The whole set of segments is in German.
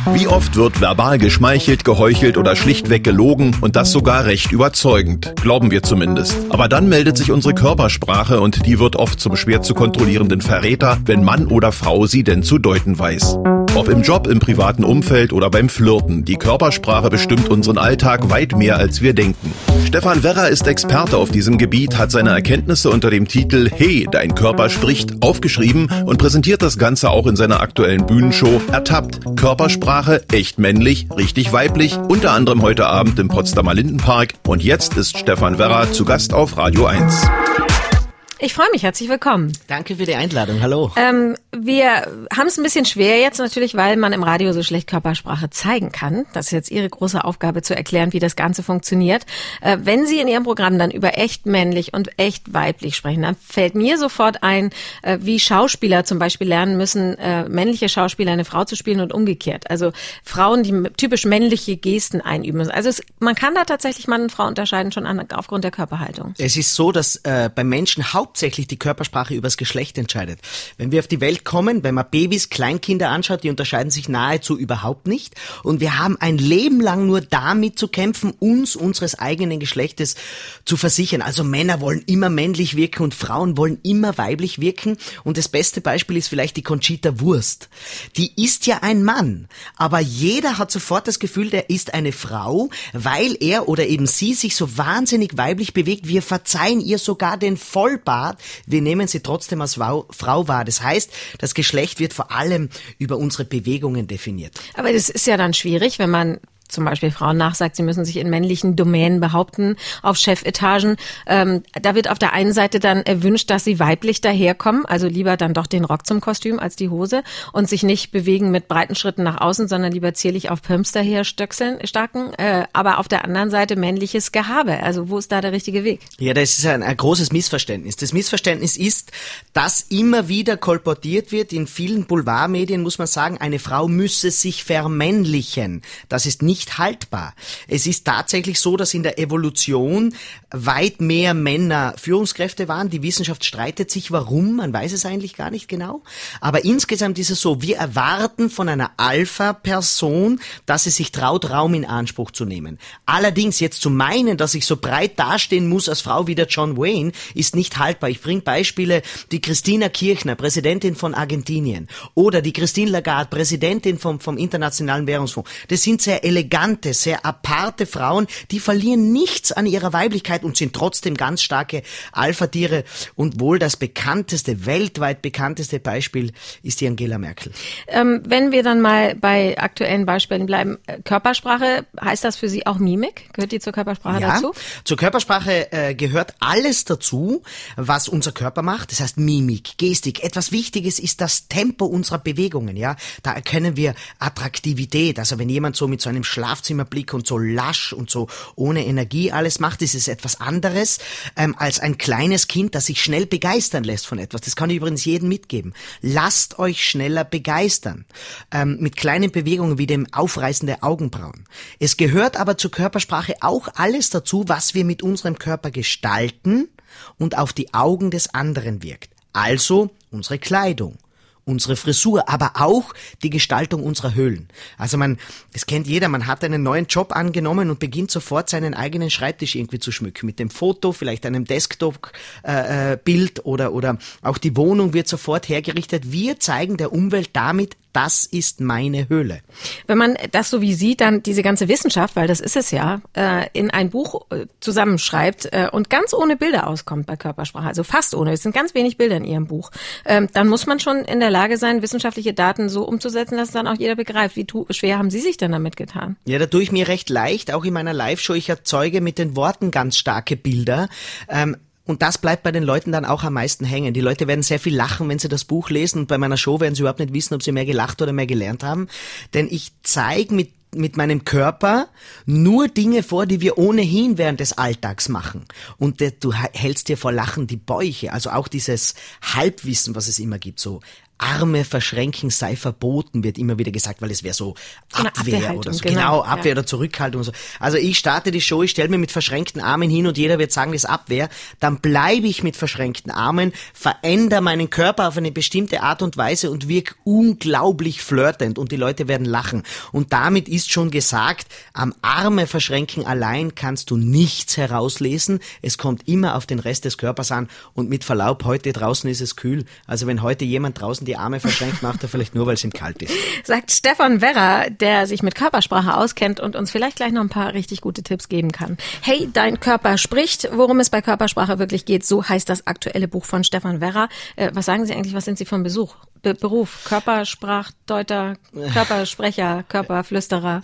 Wie oft wird verbal geschmeichelt, geheuchelt oder schlichtweg gelogen und das sogar recht überzeugend, glauben wir zumindest. Aber dann meldet sich unsere Körpersprache und die wird oft zum schwer zu kontrollierenden Verräter, wenn Mann oder Frau sie denn zu deuten weiß. Ob im Job, im privaten Umfeld oder beim Flirten, die Körpersprache bestimmt unseren Alltag weit mehr als wir denken. Stefan Werra ist Experte auf diesem Gebiet, hat seine Erkenntnisse unter dem Titel Hey, dein Körper spricht aufgeschrieben und präsentiert das Ganze auch in seiner aktuellen Bühnenshow Ertappt. Körpersprache, echt männlich, richtig weiblich, unter anderem heute Abend im Potsdamer Lindenpark. Und jetzt ist Stefan Werra zu Gast auf Radio 1. Ich freue mich, herzlich willkommen. Danke für die Einladung, hallo. Wir haben es ein bisschen schwer jetzt natürlich, weil man im Radio so schlecht Körpersprache zeigen kann. Das ist jetzt Ihre große Aufgabe zu erklären, wie das Ganze funktioniert. Wenn Sie in Ihrem Programm dann über echt männlich und echt weiblich sprechen, dann fällt mir sofort ein, wie Schauspieler zum Beispiel lernen müssen, männliche Schauspieler eine Frau zu spielen und umgekehrt. Also Frauen, die typisch männliche Gesten einüben müssen. Also man kann da tatsächlich Mann und Frau unterscheiden, schon aufgrund der Körperhaltung. Es ist so, dass beim Menschen hauptsächlich die Körpersprache übers Geschlecht entscheidet. Wenn wir auf die Welt kommen, wenn man Babys, Kleinkinder anschaut, die unterscheiden sich nahezu überhaupt nicht. Und wir haben ein Leben lang nur damit zu kämpfen, uns unseres eigenen Geschlechtes zu versichern. Also Männer wollen immer männlich wirken und Frauen wollen immer weiblich wirken. Und das beste Beispiel ist vielleicht die Conchita Wurst. Die ist ja ein Mann, aber jeder hat sofort das Gefühl, der ist eine Frau, weil er oder eben sie sich so wahnsinnig weiblich bewegt. Wir verzeihen ihr sogar den Vollbart. Wir nehmen sie trotzdem als Frau wahr. Das heißt, das Geschlecht wird vor allem über unsere Bewegungen definiert. Aber das ist ja dann schwierig, wenn man zum Beispiel Frauen nachsagt, sie müssen sich in männlichen Domänen behaupten, auf Chefetagen. Da wird auf der einen Seite dann erwünscht, dass sie weiblich daherkommen, also lieber dann doch den Rock zum Kostüm als die Hose und sich nicht bewegen mit breiten Schritten nach außen, sondern lieber zierlich auf Pumps daher starken. Aber auf der anderen Seite männliches Gehabe. Also wo ist da der richtige Weg? Ja, das ist ein großes Missverständnis. Das Missverständnis ist, dass immer wieder kolportiert wird, in vielen Boulevardmedien muss man sagen, eine Frau müsse sich vermännlichen. Das ist nicht haltbar. Es ist tatsächlich so, dass in der Evolution weit mehr Männer Führungskräfte waren. Die Wissenschaft streitet sich, warum, man weiß es eigentlich gar nicht genau. Aber insgesamt ist es so, wir erwarten von einer Alpha-Person, dass sie sich traut, Raum in Anspruch zu nehmen. Allerdings jetzt zu meinen, dass ich so breit dastehen muss als Frau wie der John Wayne, ist nicht haltbar. Ich bringe Beispiele, die Christina Kirchner, Präsidentin von Argentinien, oder die Christine Lagarde, Präsidentin vom Internationalen Währungsfonds. Das sind sehr elegante, sehr aparte Frauen, die verlieren nichts an ihrer Weiblichkeit und sind trotzdem ganz starke Alpha-Tiere. Und wohl das bekannteste, weltweit bekannteste Beispiel ist die Angela Merkel. Wenn wir dann mal bei aktuellen Beispielen bleiben, Körpersprache, heißt das für Sie auch Mimik? Gehört die zur Körpersprache dazu? Zur Körpersprache gehört alles dazu, was unser Körper macht. Das heißt Mimik, Gestik. Etwas Wichtiges ist das Tempo unserer Bewegungen. Ja, da erkennen wir Attraktivität. Also wenn jemand so mit so einem Schlafzimmerblick und so lasch und so ohne Energie alles macht, ist es etwas anderes als ein kleines Kind, das sich schnell begeistern lässt von etwas. Das kann ich übrigens jedem mitgeben. Lasst euch schneller begeistern. Mit kleinen Bewegungen wie dem Aufreißen der Augenbrauen. Es gehört aber zur Körpersprache auch alles dazu, was wir mit unserem Körper gestalten und auf die Augen des anderen wirkt. Also unsere Kleidung, unsere Frisur, aber auch die Gestaltung unserer Höhlen. Also das kennt jeder, man hat einen neuen Job angenommen und beginnt sofort seinen eigenen Schreibtisch irgendwie zu schmücken. Mit dem Foto, vielleicht einem Desktop-Bild oder auch die Wohnung wird sofort hergerichtet. Wir zeigen der Umwelt damit, das ist meine Höhle. Wenn man das so wie Sie dann diese ganze Wissenschaft, weil das ist es ja, in ein Buch zusammenschreibt und ganz ohne Bilder auskommt bei Körpersprache, also fast ohne, es sind ganz wenig Bilder in Ihrem Buch, dann muss man schon in der Lage sein, wissenschaftliche Daten so umzusetzen, dass es dann auch jeder begreift. Wie schwer haben Sie sich denn damit getan? Ja, da tue ich mir recht leicht, auch in meiner Live-Show. Ich erzeuge mit den Worten ganz starke Bilder. Und das bleibt bei den Leuten dann auch am meisten hängen. Die Leute werden sehr viel lachen, wenn sie das Buch lesen, und bei meiner Show werden sie überhaupt nicht wissen, ob sie mehr gelacht oder mehr gelernt haben. Denn ich zeige mit meinem Körper nur Dinge vor, die wir ohnehin während des Alltags machen. Und du hältst dir vor Lachen die Bäuche, also auch dieses Halbwissen, was es immer gibt, so Arme verschränken sei verboten, wird immer wieder gesagt, weil es wäre so Abwehr oder so. Genau, Abwehr oder Zurückhaltung und so. Also ich starte die Show, ich stelle mir mit verschränkten Armen hin und jeder wird sagen, das ist Abwehr. Dann bleibe ich mit verschränkten Armen, verändere meinen Körper auf eine bestimmte Art und Weise und wirke unglaublich flirtend und die Leute werden lachen. Und damit ist schon gesagt, am Arme verschränken allein kannst du nichts herauslesen. Es kommt immer auf den Rest des Körpers an und mit Verlaub, heute draußen ist es kühl. Also wenn heute jemand draußen die Arme verschränkt, macht er vielleicht nur, weil es ihm kalt ist. Sagt Stefan Werra, der sich mit Körpersprache auskennt und uns vielleicht gleich noch ein paar richtig gute Tipps geben kann. Hey, dein Körper spricht, worum es bei Körpersprache wirklich geht, so heißt das aktuelle Buch von Stefan Werra. Was sagen Sie eigentlich, was sind Sie von Beruf? Körpersprachdeuter, Körpersprecher, Körperflüsterer?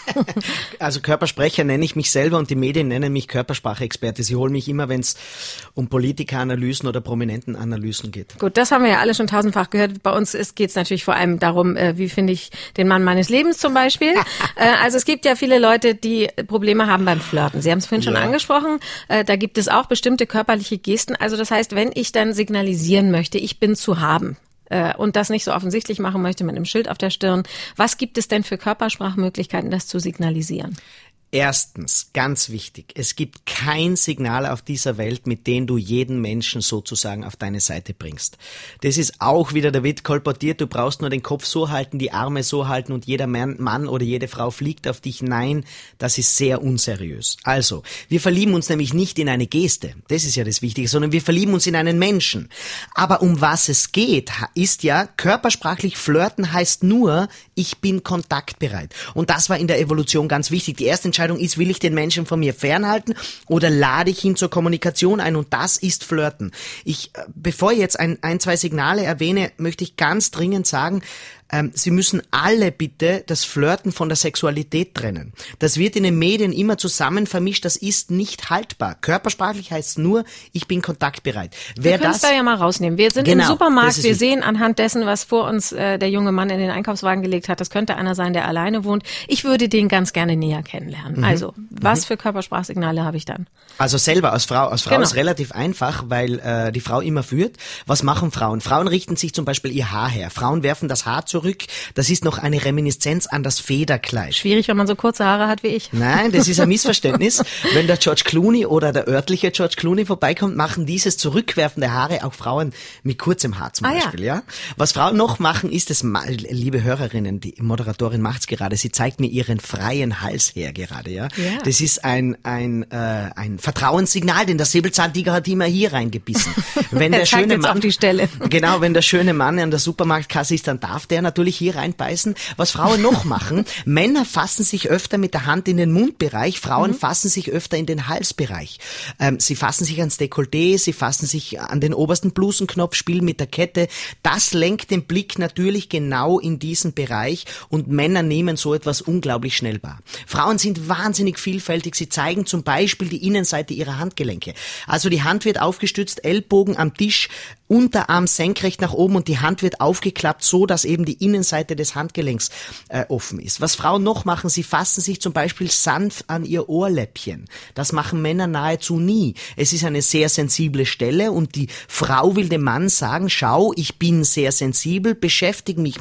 Also Körpersprecher nenne ich mich selber und die Medien nennen mich Körpersprachexperte. Sie holen mich immer, wenn es um Politikeranalysen oder Prominentenanalysen geht. Gut, das haben wir ja alle schon tausendfach gehört. Bei uns geht es natürlich vor allem darum, wie finde ich den Mann meines Lebens zum Beispiel. Also es gibt ja viele Leute, die Probleme haben beim Flirten. Sie haben es vorhin schon angesprochen. Da gibt es auch bestimmte körperliche Gesten. Also das heißt, wenn ich dann signalisieren möchte, ich bin zu haben, und das nicht so offensichtlich machen möchte mit einem Schild auf der Stirn, was gibt es denn für Körpersprachmöglichkeiten, das zu signalisieren? Erstens, ganz wichtig, es gibt kein Signal auf dieser Welt, mit dem du jeden Menschen sozusagen auf deine Seite bringst. Das ist auch wieder, da wird kolportiert, du brauchst nur den Kopf so halten, die Arme so halten und jeder Mann oder jede Frau fliegt auf dich. Nein, das ist sehr unseriös. Also, wir verlieben uns nämlich nicht in eine Geste, das ist ja das Wichtige, sondern wir verlieben uns in einen Menschen. Aber um was es geht, ist ja, körpersprachlich flirten heißt nur, ich bin kontaktbereit. Und das war in der Evolution ganz wichtig. Die erste Entscheidung ist, will ich den Menschen von mir fernhalten oder lade ich ihn zur Kommunikation ein? Und das ist Flirten. Bevor ich jetzt zwei Signale erwähne, möchte ich ganz dringend sagen, Sie müssen alle bitte das Flirten von der Sexualität trennen. Das wird in den Medien immer zusammen vermischt, das ist nicht haltbar. Körpersprachlich heißt nur, ich bin kontaktbereit. Wir können es da ja mal rausnehmen. Wir sind im Supermarkt, wir sehen anhand dessen, was vor uns der junge Mann in den Einkaufswagen gelegt hat, das könnte einer sein, der alleine wohnt. Ich würde den ganz gerne näher kennenlernen. Also, was für Körpersprachsignale habe ich dann? Also selber als Frau ist relativ einfach, weil die Frau immer führt. Was machen Frauen? Frauen richten sich zum Beispiel ihr Haar her. Frauen werfen das Haar zurück. Das ist noch eine Reminiszenz an das Federkleid. Schwierig, wenn man so kurze Haare hat wie ich. Nein, das ist ein Missverständnis. Wenn der George Clooney oder der örtliche George Clooney vorbeikommt, machen dieses zurückwerfende Haare auch Frauen mit kurzem Haar zum Beispiel. Ja. Was Frauen noch machen, ist es, liebe Hörerinnen, die Moderatorin macht's gerade, sie zeigt mir ihren freien Hals her gerade. Ja. Das ist ein Vertrauenssignal, denn der Säbelzahntiger hat immer hier reingebissen. Wenn der schöne Mann auf die Stelle. Genau, wenn der schöne Mann an der Supermarktkasse ist, dann darf der natürlich hier reinbeißen. Was Frauen noch machen, Männer fassen sich öfter mit der Hand in den Mundbereich, Frauen fassen sich öfter in den Halsbereich. Sie fassen sich ans Dekolleté, sie fassen sich an den obersten Blusenknopf, spielen mit der Kette. Das lenkt den Blick natürlich genau in diesen Bereich und Männer nehmen so etwas unglaublich schnell wahr. Frauen sind wahnsinnig vielfältig. Sie zeigen zum Beispiel die Innenseite ihrer Handgelenke. Also die Hand wird aufgestützt, Ellbogen am Tisch, Unterarm senkrecht nach oben und die Hand wird aufgeklappt, so dass eben die Innenseite des Handgelenks offen ist. Was Frauen noch machen, sie fassen sich zum Beispiel sanft an ihr Ohrläppchen. Das machen Männer nahezu nie. Es ist eine sehr sensible Stelle und die Frau will dem Mann sagen, schau, ich bin sehr sensibel, beschäftige dich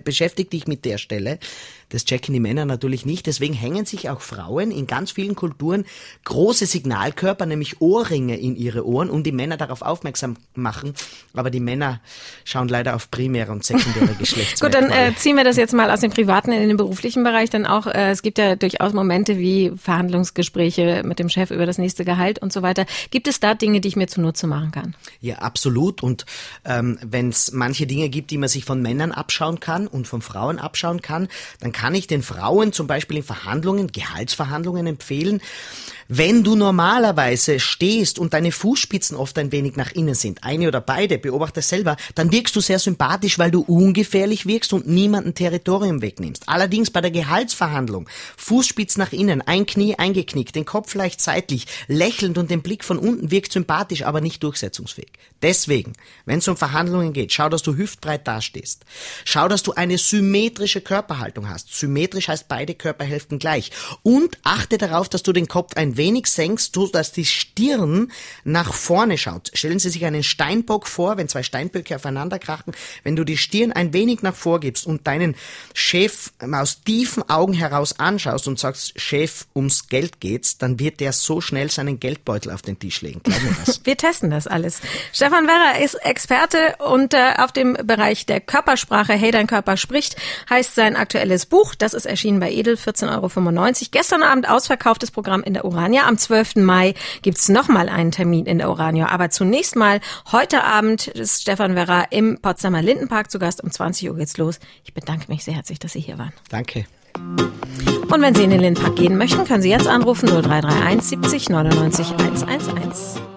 mit der Stelle. Das checken die Männer natürlich nicht. Deswegen hängen sich auch Frauen in ganz vielen Kulturen große Signalkörper, nämlich Ohrringe in ihre Ohren, um die Männer darauf aufmerksam machen. Aber die Männer schauen leider auf primäre und sekundäre Geschlechtsmerkmale. Gut, dann ziehen wir das jetzt mal aus dem privaten in den beruflichen Bereich. Dann auch, es gibt ja durchaus Momente wie Verhandlungsgespräche mit dem Chef über das nächste Gehalt und so weiter. Gibt es da Dinge, die ich mir zunutze machen kann? Ja, absolut. Und wenn es manche Dinge gibt, die man sich von Männern abschauen kann und von Frauen abschauen kann, dann kann ich den Frauen zum Beispiel in Verhandlungen, Gehaltsverhandlungen empfehlen, wenn du normalerweise stehst und deine Fußspitzen oft ein wenig nach innen sind, eine oder beide, beobachte es selber, dann wirkst du sehr sympathisch, weil du ungefährlich wirkst und niemanden Territorium wegnimmst. Allerdings bei der Gehaltsverhandlung, Fußspitz nach innen, ein Knie eingeknickt, den Kopf leicht seitlich, lächelnd und den Blick von unten, wirkt sympathisch, aber nicht durchsetzungsfähig. Deswegen, wenn es um Verhandlungen geht, schau, dass du hüftbreit dastehst. Schau, dass du eine symmetrische Körperhaltung hast. Symmetrisch heißt beide Körperhälften gleich. Und achte darauf, dass du den Kopf ein ein wenig senkst, so dass die Stirn nach vorne schaut. Stellen Sie sich einen Steinbock vor, wenn zwei Steinböcke aufeinander krachen, wenn du die Stirn ein wenig nach vorgibst und deinen Chef aus tiefen Augen heraus anschaust und sagst, Chef, ums Geld geht's, dann wird der so schnell seinen Geldbeutel auf den Tisch legen. Glaub mir das. Wir testen das alles. Stefan Werrer ist Experte und auf dem Bereich der Körpersprache. Hey, dein Körper spricht, heißt sein aktuelles Buch. Das ist erschienen bei Edel, 14,95 €. Gestern Abend ausverkauftes Programm in der Urania. Am 12. Mai gibt's nochmal einen Termin in der Urania. Aber zunächst mal, heute Abend ist Stefan Werrer im Potsdamer Lindenpark zu Gast. Um 20 Uhr geht's los. Ich bedanke mich sehr herzlich, dass Sie hier waren. Danke. Und wenn Sie in den Lindenpark gehen möchten, können Sie jetzt anrufen 0331 70 99 111.